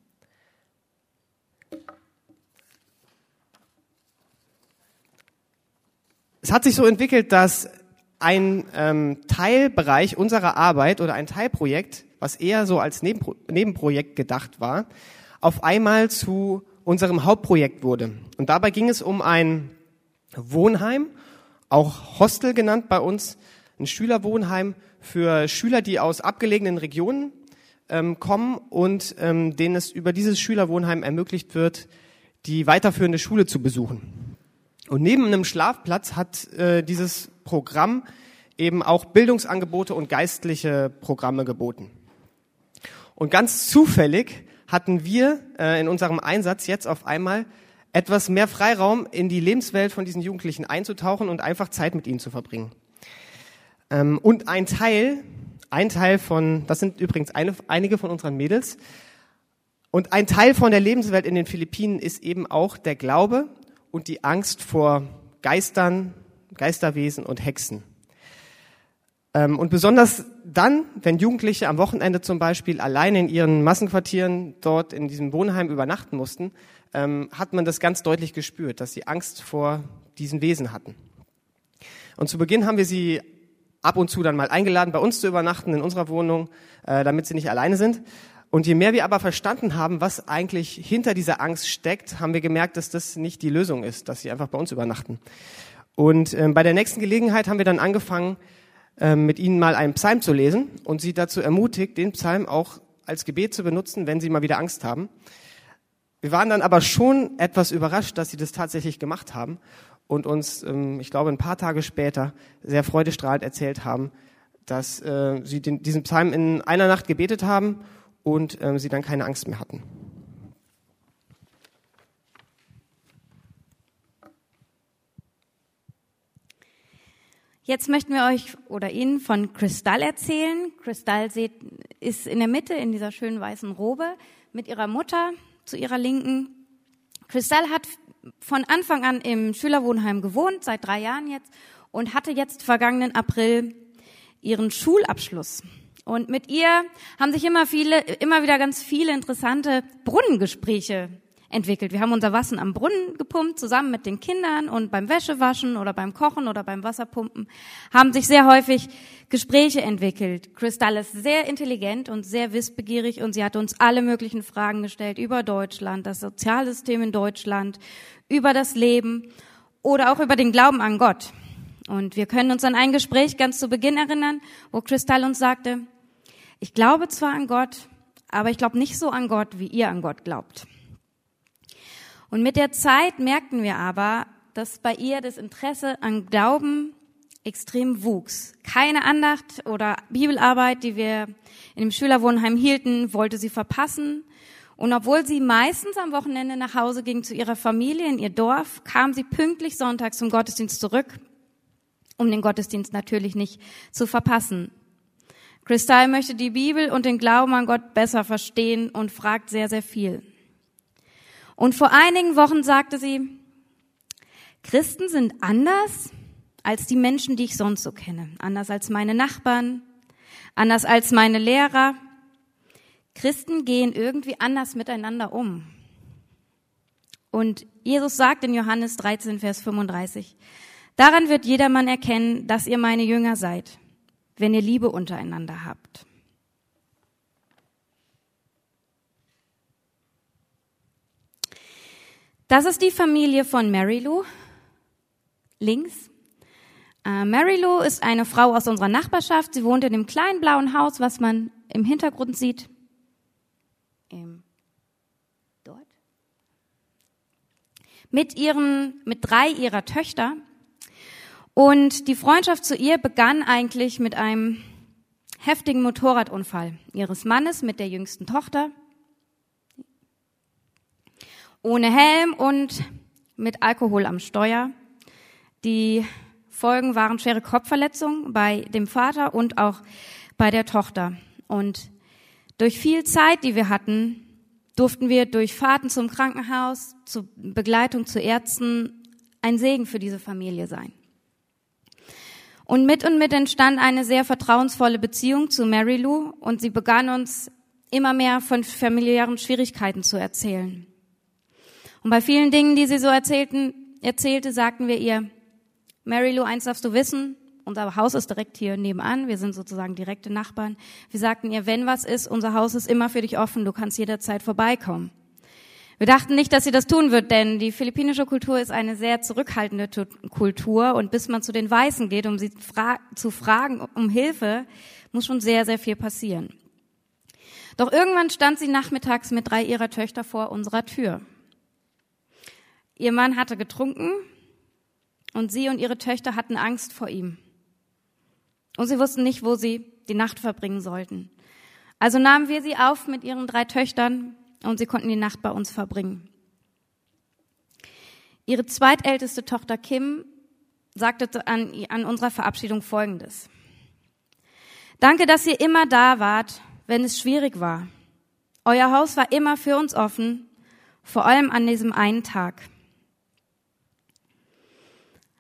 Es hat sich so entwickelt, dass ein ähm, Teilbereich unserer Arbeit oder ein Teilprojekt, was eher so als Nebenpro- Nebenprojekt gedacht war, auf einmal zu unserem Hauptprojekt wurde. Und dabei ging es um ein Wohnheim, auch Hostel genannt bei uns, ein Schülerwohnheim für Schüler, die aus abgelegenen Regionen ähm, kommen und ähm, denen es über dieses Schülerwohnheim ermöglicht wird, die weiterführende Schule zu besuchen. Und neben einem Schlafplatz hat äh, dieses Programm eben auch Bildungsangebote und geistliche Programme geboten. Und ganz zufällig hatten wir äh, in unserem Einsatz jetzt auf einmal etwas mehr Freiraum, in die Lebenswelt von diesen Jugendlichen einzutauchen und einfach Zeit mit ihnen zu verbringen. Ähm, und ein Teil, ein Teil von, das sind übrigens eine, einige von unseren Mädels, und ein Teil von der Lebenswelt in den Philippinen ist eben auch der Glaube und die Angst vor Geistern, Geisterwesen und Hexen. Ähm, und besonders dann, wenn Jugendliche am Wochenende zum Beispiel alleine in ihren Massenquartieren dort in diesem Wohnheim übernachten mussten, ähm, hat man das ganz deutlich gespürt, dass sie Angst vor diesen Wesen hatten. Und zu Beginn haben wir sie ab und zu dann mal eingeladen, bei uns zu übernachten in unserer Wohnung, äh, damit sie nicht alleine sind. Und je mehr wir aber verstanden haben, was eigentlich hinter dieser Angst steckt, haben wir gemerkt, dass das nicht die Lösung ist, dass sie einfach bei uns übernachten. Und äh, bei der nächsten Gelegenheit haben wir dann angefangen, äh, mit ihnen mal einen Psalm zu lesen und sie dazu ermutigt, den Psalm auch als Gebet zu benutzen, wenn sie mal wieder Angst haben. Wir waren dann aber schon etwas überrascht, dass sie das tatsächlich gemacht haben und uns, ähm, ich glaube, ein paar Tage später sehr freudestrahlend erzählt haben, dass äh, sie den, diesen Psalm in einer Nacht gebetet haben und ähm, sie dann keine Angst mehr hatten.
Jetzt möchten wir euch oder Ihnen von Kristall erzählen. Kristall ist in der Mitte in dieser schönen weißen Robe mit ihrer Mutter zu ihrer Linken. Kristall hat von Anfang an im Schülerwohnheim gewohnt, seit drei Jahren jetzt, und hatte jetzt vergangenen April ihren Schulabschluss. Und mit ihr haben sich immer viele, immer wieder ganz viele interessante Brunnengespräche entwickelt. Wir haben unser Wasser am Brunnen gepumpt, zusammen mit den Kindern, und beim Wäschewaschen oder beim Kochen oder beim Wasserpumpen haben sich sehr häufig Gespräche entwickelt. Kristall ist sehr intelligent und sehr wissbegierig und sie hat uns alle möglichen Fragen gestellt über Deutschland, das Sozialsystem in Deutschland, über das Leben oder auch über den Glauben an Gott. Und wir können uns an ein Gespräch ganz zu Beginn erinnern, wo Kristall uns sagte: Ich glaube zwar an Gott, aber ich glaube nicht so an Gott, wie ihr an Gott glaubt. Und mit der Zeit merkten wir aber, dass bei ihr das Interesse an Glauben extrem wuchs. Keine Andacht oder Bibelarbeit, die wir in dem Schülerwohnheim hielten, wollte sie verpassen. Und obwohl sie meistens am Wochenende nach Hause ging zu ihrer Familie in ihr Dorf, kam sie pünktlich sonntags zum Gottesdienst zurück, um den Gottesdienst natürlich nicht zu verpassen. Kristall möchte die Bibel und den Glauben an Gott besser verstehen und fragt sehr, sehr viel. Und vor einigen Wochen sagte sie: Christen sind anders als die Menschen, die ich sonst so kenne. Anders als meine Nachbarn, anders als meine Lehrer. Christen gehen irgendwie anders miteinander um. Und Jesus sagt in Johannes dreizehn, Vers fünfunddreißig, daran wird jedermann erkennen, dass ihr meine Jünger seid, wenn ihr Liebe untereinander habt. Das ist die Familie von Mary Lou, links. Äh, Mary Lou ist eine Frau aus unserer Nachbarschaft. Sie wohnt in dem kleinen blauen Haus, was man im Hintergrund sieht. Ähm, dort. Mit ihren, mit drei ihrer Töchter. Und die Freundschaft zu ihr begann eigentlich mit einem heftigen Motorradunfall ihres Mannes mit der jüngsten Tochter. Ohne Helm und mit Alkohol am Steuer. Die Folgen waren schwere Kopfverletzungen bei dem Vater und auch bei der Tochter. Und durch viel Zeit, die wir hatten, durften wir durch Fahrten zum Krankenhaus, zur Begleitung zu Ärzten ein Segen für diese Familie sein. Und mit und mit entstand eine sehr vertrauensvolle Beziehung zu Mary Lou und sie begann uns immer mehr von familiären Schwierigkeiten zu erzählen. Und bei vielen Dingen, die sie so erzählten, erzählte, sagten wir ihr: Mary Lou, eins darfst du wissen, unser Haus ist direkt hier nebenan, wir sind sozusagen direkte Nachbarn. Wir sagten ihr, wenn was ist, unser Haus ist immer für dich offen, du kannst jederzeit vorbeikommen. Wir dachten nicht, dass sie das tun wird, denn die philippinische Kultur ist eine sehr zurückhaltende Kultur und bis man zu den Weißen geht, um sie fra- zu fragen um Hilfe, muss schon sehr, sehr viel passieren. Doch irgendwann stand sie nachmittags mit drei ihrer Töchter vor unserer Tür. Ihr Mann hatte getrunken und sie und ihre Töchter hatten Angst vor ihm. Und sie wussten nicht, wo sie die Nacht verbringen sollten. Also nahmen wir sie auf mit ihren drei Töchtern und sie konnten die Nacht bei uns verbringen. Ihre zweitälteste Tochter Kim sagte an, an unserer Verabschiedung Folgendes: Danke, dass ihr immer da wart, wenn es schwierig war. Euer Haus war immer für uns offen, vor allem an diesem einen Tag.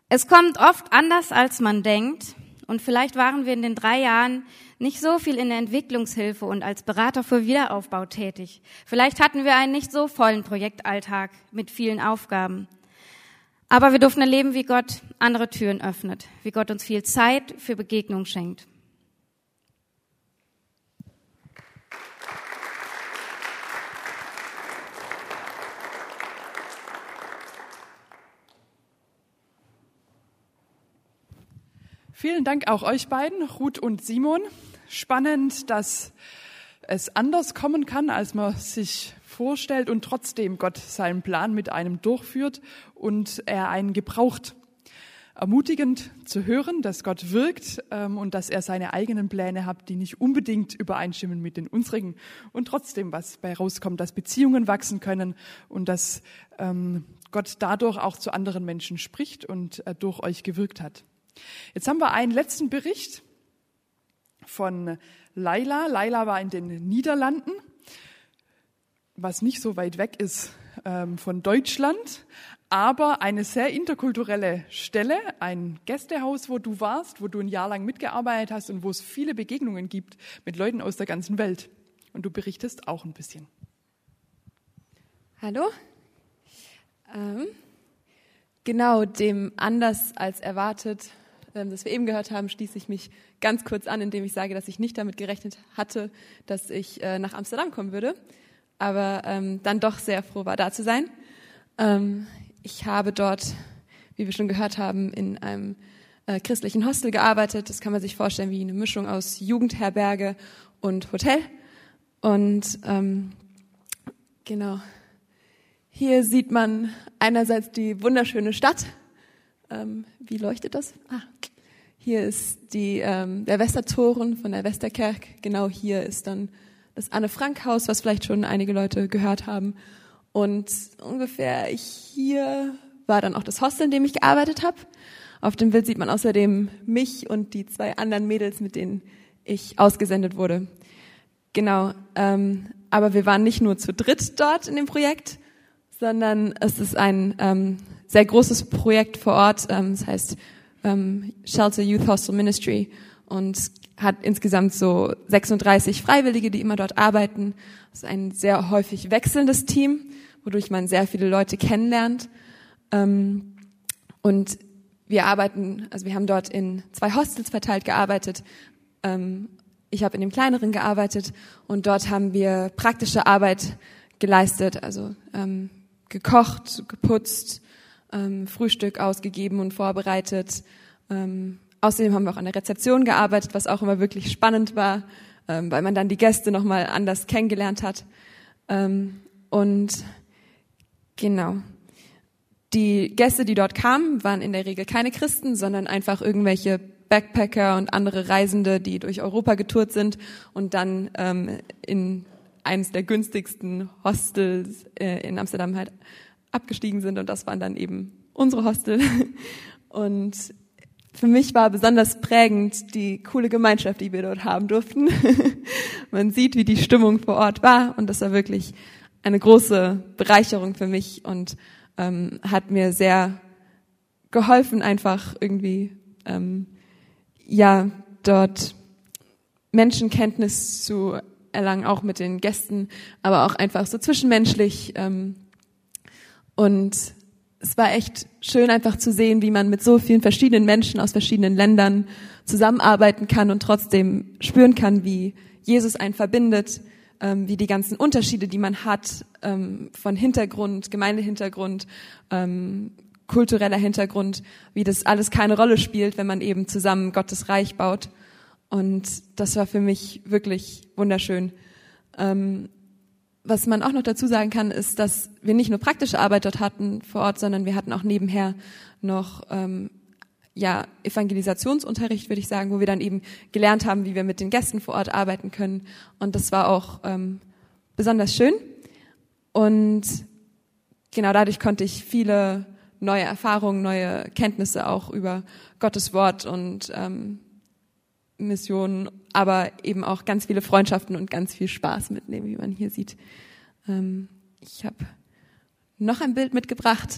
Es kommt oft anders, als man denkt. Und vielleicht waren wir in den drei Jahren nicht so viel in der Entwicklungshilfe und als Berater für Wiederaufbau tätig. Vielleicht hatten wir einen nicht so vollen Projektalltag mit vielen Aufgaben. Aber wir durften erleben, wie Gott andere Türen öffnet, wie Gott uns viel Zeit für Begegnung schenkt.
Vielen Dank auch euch beiden, Ruth und Simon. Spannend, dass es anders kommen kann, als man sich vorstellt und trotzdem Gott seinen Plan mit einem durchführt und er einen gebraucht. Ermutigend zu hören, dass Gott wirkt ähm, und dass er seine eigenen Pläne hat, die nicht unbedingt übereinstimmen mit den unsrigen und trotzdem was bei rauskommt, dass Beziehungen wachsen können und dass ähm, Gott dadurch auch zu anderen Menschen spricht und äh, durch euch gewirkt hat. Jetzt haben wir einen letzten Bericht von Laila. Laila war in den Niederlanden, was nicht so weit weg ist ähm, von Deutschland, aber eine sehr interkulturelle Stelle, ein Gästehaus, wo du warst, wo du ein Jahr lang mitgearbeitet hast und wo es viele Begegnungen gibt mit Leuten aus der ganzen Welt. Und du berichtest auch ein bisschen.
Hallo. Ähm, genau, dem anders als erwartet, ähm, das wir eben gehört haben, schließe ich mich ganz kurz an, indem ich sage, dass ich nicht damit gerechnet hatte, dass ich äh, nach Amsterdam kommen würde, aber ähm, dann doch sehr froh war, da zu sein. Ähm, ich habe dort, wie wir schon gehört haben, in einem äh, christlichen Hostel gearbeitet. Das kann man sich vorstellen wie eine Mischung aus Jugendherberge und Hotel. Und ähm, genau, hier sieht man einerseits die wunderschöne Stadt. Ähm, wie leuchtet das? Ah, hier ist die, ähm, der Westertoren von der Westerkerk. Genau hier ist dann das Anne-Frank-Haus, was vielleicht schon einige Leute gehört haben. Und ungefähr hier war dann auch das Hostel, in dem ich gearbeitet habe. Auf dem Bild sieht man außerdem mich und die zwei anderen Mädels, mit denen ich ausgesendet wurde. Genau, ähm, aber wir waren nicht nur zu dritt dort in dem Projekt, sondern es ist ein ähm, sehr großes Projekt vor Ort. Ähm, das heißt ähm, Shelter Youth Hostel Ministry und hat insgesamt so sechsunddreißig Freiwillige, die immer dort arbeiten. Es ist ein sehr häufig wechselndes Team, wodurch man sehr viele Leute kennenlernt. Ähm, und wir arbeiten, also wir haben dort in zwei Hostels verteilt gearbeitet. Ähm, ich habe in dem kleineren gearbeitet und dort haben wir praktische Arbeit geleistet, also ähm, gekocht, geputzt, ähm, Frühstück ausgegeben und vorbereitet. Ähm, außerdem haben wir auch an der Rezeption gearbeitet, was auch immer wirklich spannend war, ähm, weil man dann die Gäste nochmal anders kennengelernt hat. Ähm, und genau, die Gäste, die dort kamen, waren in der Regel keine Christen, sondern einfach irgendwelche Backpacker und andere Reisende, die durch Europa getourt sind und dann ähm, in eines der günstigsten Hostels äh, in Amsterdam halt abgestiegen sind. Und das waren dann eben unsere Hostel. Und für mich war besonders prägend die coole Gemeinschaft, die wir dort haben durften. Man sieht, wie die Stimmung vor Ort war. Und das war wirklich eine große Bereicherung für mich und ähm, hat mir sehr geholfen, einfach irgendwie ähm, ja dort Menschenkenntnis zu erlangen, auch mit den Gästen, aber auch einfach so zwischenmenschlich. Ähm, und es war echt schön, einfach zu sehen, wie man mit so vielen verschiedenen Menschen aus verschiedenen Ländern zusammenarbeiten kann und trotzdem spüren kann, wie Jesus einen verbindet, ähm, wie die ganzen Unterschiede, die man hat, ähm, von Hintergrund, Gemeindehintergrund, ähm, kultureller Hintergrund, wie das alles keine Rolle spielt, wenn man eben zusammen Gottes Reich baut. Und das war für mich wirklich wunderschön. Ähm, was man auch noch dazu sagen kann, ist, dass wir nicht nur praktische Arbeit dort hatten vor Ort, sondern wir hatten auch nebenher noch ähm, ja Evangelisationsunterricht, würde ich sagen, wo wir dann eben gelernt haben, wie wir mit den Gästen vor Ort arbeiten können. Und das war auch ähm, besonders schön. Und genau dadurch konnte ich viele neue Erfahrungen, neue Kenntnisse auch über Gottes Wort und ähm, Missionen, aber eben auch ganz viele Freundschaften und ganz viel Spaß mitnehmen, wie man hier sieht. Ähm, ich habe noch ein Bild mitgebracht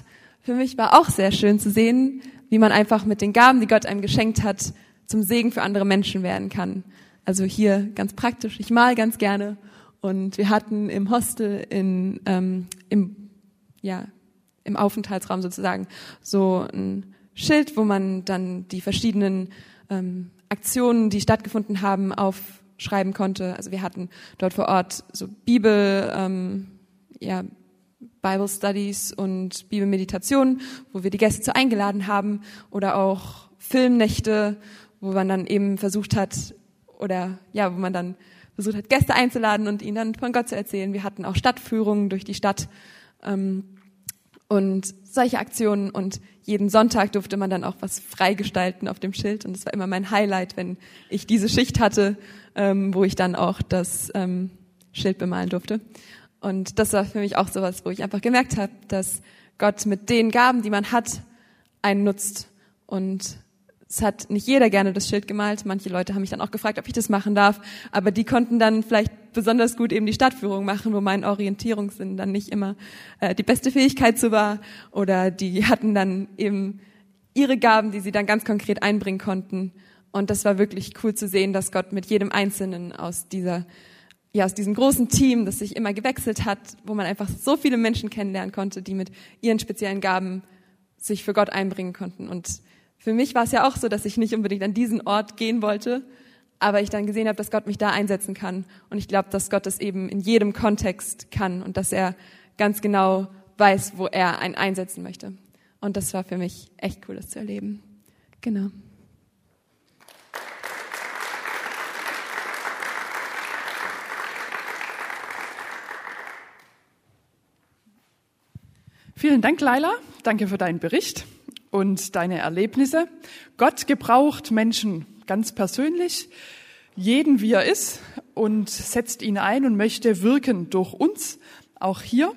für mich war auch sehr schön zu sehen, wie man einfach mit den Gaben, die Gott einem geschenkt hat, zum Segen für andere Menschen werden kann. Also hier ganz praktisch, ich mal ganz gerne und wir hatten im Hostel in, ähm, im, ja, im Aufenthaltsraum sozusagen so ein Schild, wo man dann die verschiedenen ähm, Aktionen, die stattgefunden haben, aufschreiben konnte. Also wir hatten dort vor Ort so Bibel, ähm, ja, Bible Studies und Bibelmeditationen, wo wir die Gäste eingeladen haben oder auch Filmnächte, wo man dann eben versucht hat, oder ja, wo man dann versucht hat, Gäste einzuladen und ihnen dann von Gott zu erzählen. Wir hatten auch Stadtführungen durch die Stadt ähm, und solche Aktionen und jeden Sonntag durfte man dann auch was freigestalten auf dem Schild und das war immer mein Highlight, wenn ich diese Schicht hatte, ähm, wo ich dann auch das ähm, Schild bemalen durfte. Und das war für mich auch sowas, wo ich einfach gemerkt habe, dass Gott mit den Gaben, die man hat, einen nutzt. Und es hat nicht jeder gerne das Schild gemalt. Manche Leute haben mich dann auch gefragt, ob ich das machen darf. Aber die konnten dann vielleicht besonders gut eben die Stadtführung machen, wo mein Orientierungssinn dann nicht immer äh, die beste Fähigkeit zu war. Oder die hatten dann eben ihre Gaben, die sie dann ganz konkret einbringen konnten. Und das war wirklich cool zu sehen, dass Gott mit jedem Einzelnen aus dieser ja, aus diesem großen Team, das sich immer gewechselt hat, wo man einfach so viele Menschen kennenlernen konnte, die mit ihren speziellen Gaben sich für Gott einbringen konnten. Und für mich war es ja auch so, dass ich nicht unbedingt an diesen Ort gehen wollte, aber ich dann gesehen habe, dass Gott mich da einsetzen kann. Und ich glaube, dass Gott das eben in jedem Kontext kann und dass er ganz genau weiß, wo er einen einsetzen möchte. Und das war für mich echt cool, das zu erleben. Genau.
Vielen Dank, Laila. Danke für deinen Bericht und deine Erlebnisse. Gott gebraucht Menschen ganz persönlich, jeden wie er ist, und setzt ihn ein und möchte wirken durch uns, auch hier.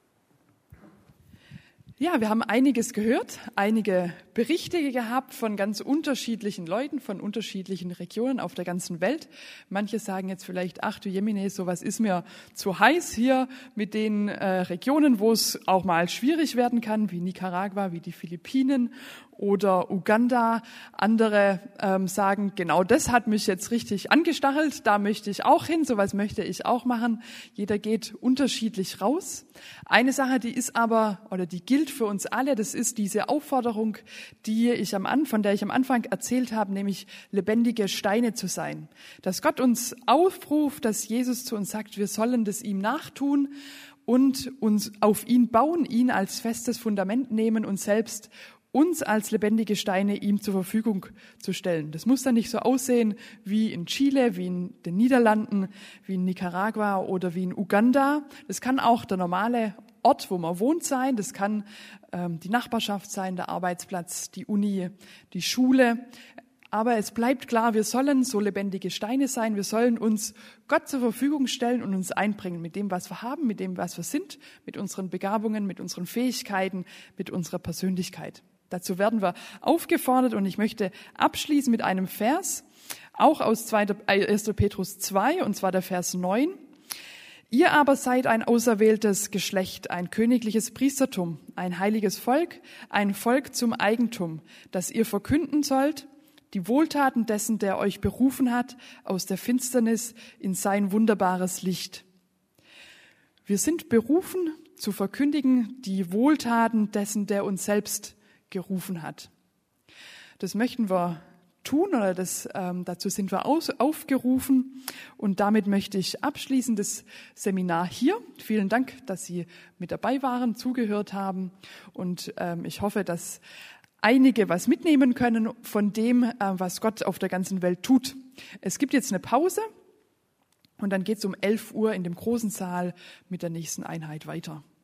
Ja, wir haben einiges gehört, einige Berichte gehabt von ganz unterschiedlichen Leuten, von unterschiedlichen Regionen auf der ganzen Welt. Manche sagen jetzt vielleicht, ach du Jemine, sowas ist mir zu heiß hier mit den äh, Regionen, wo es auch mal schwierig werden kann, wie Nicaragua, wie die Philippinen oder Uganda. Andere ähm, sagen, genau das hat mich jetzt richtig angestachelt, da möchte ich auch hin, sowas möchte ich auch machen. Jeder geht unterschiedlich raus. Eine Sache, die ist aber, oder die gilt für uns alle, das ist diese Aufforderung, die ich am Anfang, von der ich am Anfang erzählt habe, nämlich lebendige Steine zu sein. Dass Gott uns aufruft, dass Jesus zu uns sagt, wir sollen das ihm nachtun und uns auf ihn bauen, ihn als festes Fundament nehmen und selbst uns als lebendige Steine ihm zur Verfügung zu stellen. Das muss dann nicht so aussehen wie in Chile, wie in den Niederlanden, wie in Nicaragua oder wie in Uganda. Das kann auch der normale Ort, wo man wohnt, sein. Das kann ähm, die Nachbarschaft sein, der Arbeitsplatz, die Uni, die Schule. Aber es bleibt klar, wir sollen so lebendige Steine sein. Wir sollen uns Gott zur Verfügung stellen und uns einbringen mit dem, was wir haben, mit dem, was wir sind, mit unseren Begabungen, mit unseren Fähigkeiten, mit unserer Persönlichkeit. Dazu werden wir aufgefordert und ich möchte abschließen mit einem Vers, auch aus erster Petrus zwei, und zwar der Vers neun. Ihr aber seid ein auserwähltes Geschlecht, ein königliches Priestertum, ein heiliges Volk, ein Volk zum Eigentum, das ihr verkünden sollt, die Wohltaten dessen, der euch berufen hat, aus der Finsternis in sein wunderbares Licht. Wir sind berufen zu verkündigen die Wohltaten dessen, der uns selbst gerufen hat. Das möchten wir tun oder das, ähm, dazu sind wir aus, aufgerufen und damit möchte ich abschließen das Seminar hier. Vielen Dank, dass Sie mit dabei waren, zugehört haben und ähm, ich hoffe, dass einige was mitnehmen können von dem, äh, was Gott auf der ganzen Welt tut. Es gibt jetzt eine Pause und dann geht es um elf Uhr in dem großen Saal mit der nächsten Einheit weiter.